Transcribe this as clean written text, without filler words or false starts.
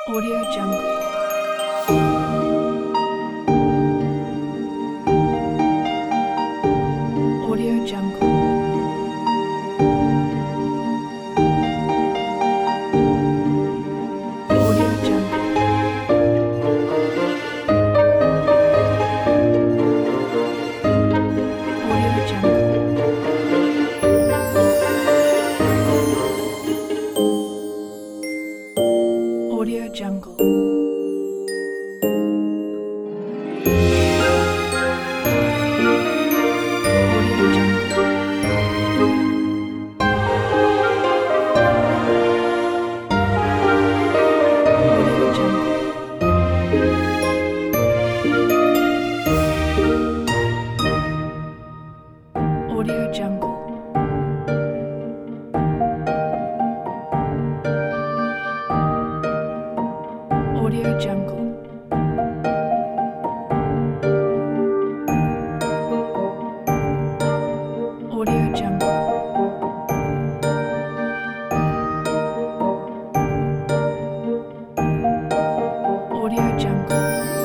Audio Jungle. Audio Jungle. Audio Jungle. Audio Jungle. Audio Jungle. Audio Jungle. Audio Jungle. Audio Jungle. Audio Jungle.